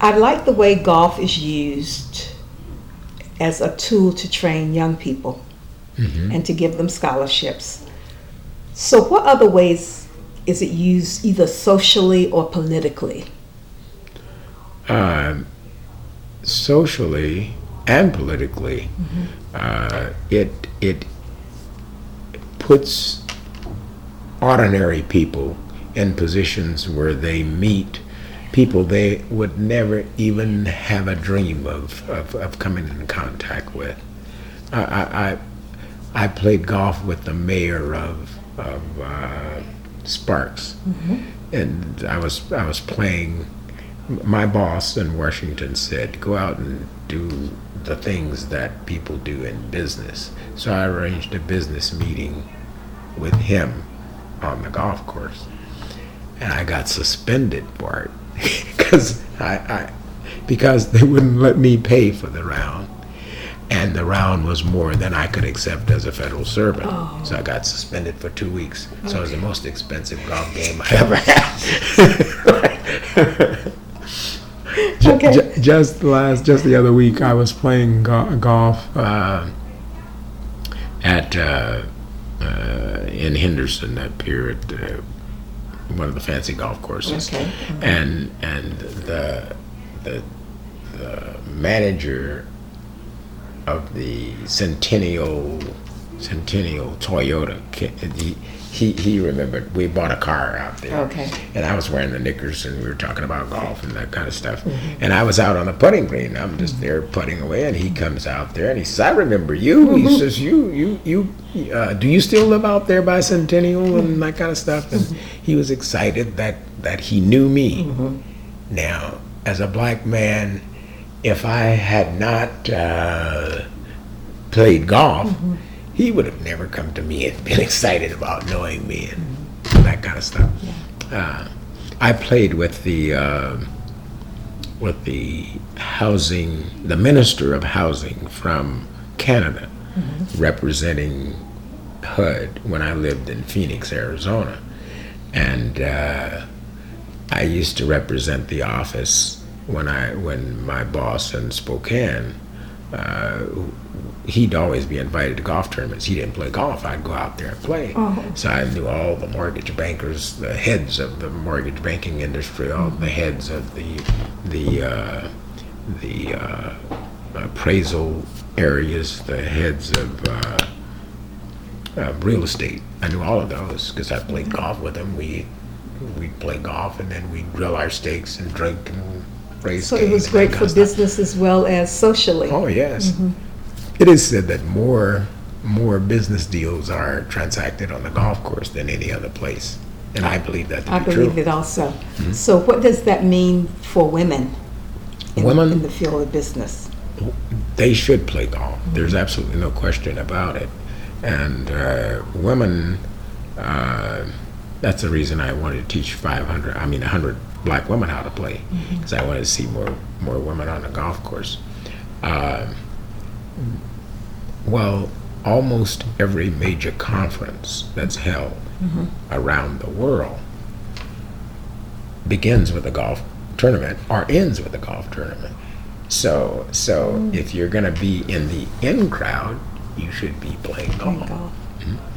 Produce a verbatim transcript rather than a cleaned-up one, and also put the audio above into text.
I like the way golf is used as a tool to train young people Mm-hmm. and to give them scholarships. So what other ways is it used, either socially or politically? Uh, socially and politically, Mm-hmm. uh, it it puts ordinary people in positions where they meet people they would never even have a dream of, of, of coming in contact with. I, I, I I played golf with the mayor of, of uh, Sparks, Mm-hmm. and I was I was playing. My boss in Washington said, "Go out and do the things that people do in business." So I arranged a business meeting with him on the golf course, and I got suspended for it because I, I because they wouldn't let me pay for the round, and the round was more than I could accept as a federal servant. Oh. So I got suspended for two weeks. Okay. So it was the most expensive golf game I ever had. Ju- Okay. ju- just last, just the other week, I was playing go- golf uh, at uh, uh, in Henderson up here at uh, one of the fancy golf courses, Okay. and and the the the manager of the Centennial Centennial Toyota, ca- he, he he remembered we bought a car out there. Okay. And I was wearing the knickers, and we were talking about golf and that kind of stuff. Mm-hmm. And I was out on the putting green. I'm just there putting away, and he comes out there, and he says, "I remember you." Mm-hmm. He says, "You, you, you. Uh, do you still live out there by Centennial and that kind of stuff?" And mm-hmm. he was excited that that he knew me. Mm-hmm. Now, as a black man, if I had not uh, played golf, mm-hmm. he would have never come to me and been excited about knowing me and mm-hmm. that kind of stuff. Yeah. Uh, I played with the uh, with the housing, the minister of housing from Canada, mm-hmm. representing H U D when I lived in Phoenix, Arizona, and uh, I used to represent the office when I when my boss in Spokane. Uh, he'd always be invited to golf tournaments. He didn't play golf. I'd go out there and play. Oh. So I knew all the mortgage bankers, the heads of the mortgage banking industry, all mm-hmm. the heads of the the uh, the uh, appraisal areas, the heads of uh, uh, real estate. I knew all of those because I played golf with them. We we'd play golf, and then we'd drill our stakes and drink and race. So it was great for business as well as socially. Oh yes. Mm-hmm. It is said that more more business deals are transacted on the golf course than any other place, and I believe that to I be believe true. it also. Mm-hmm. So what does that mean for women in, women in the field of business? They should play golf. Mm-hmm. There's absolutely no question about it. And uh, women, uh, that's the reason I wanted to teach five hundred, I mean one hundred black women how to play, because mm-hmm. I wanted to see more more women on the golf course. Uh, well, almost every major conference that's held mm-hmm. around the world begins with a golf tournament or ends with a golf tournament. So, so mm. if you're going to be in the in crowd, you should be playing golf. Playing golf. Mm-hmm.